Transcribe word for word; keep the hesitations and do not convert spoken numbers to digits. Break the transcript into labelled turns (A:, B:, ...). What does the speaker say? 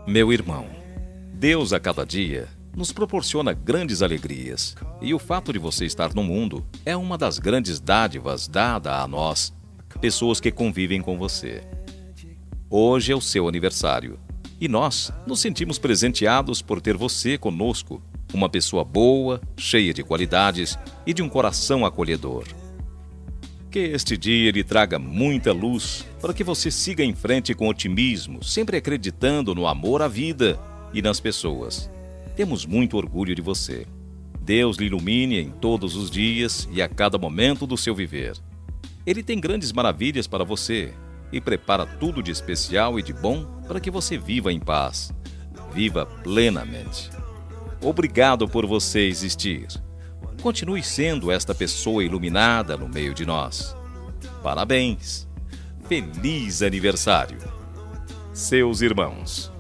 A: Meu irmão, Deus a cada dia nos proporciona grandes alegrias, e o fato de você estar no mundo é uma das grandes dádivas dada a nós, pessoas que convivem com você. Hoje é o seu aniversário, e nós nos sentimos presenteados por ter você conosco, uma pessoa boa, cheia de qualidades e de um coração acolhedor. Que este dia lhe traga muita luz para que você siga em frente com otimismo, sempre acreditando no amor à vida e nas pessoas. Temos muito orgulho de você. Deus lhe ilumine em todos os dias e a cada momento do seu viver. Ele tem grandes maravilhas para você e prepara tudo de especial e de bom para que você viva em paz. Viva plenamente. Obrigado por você existir. Continue sendo esta pessoa iluminada no meio de nós. Parabéns! Feliz aniversário! Seus irmãos.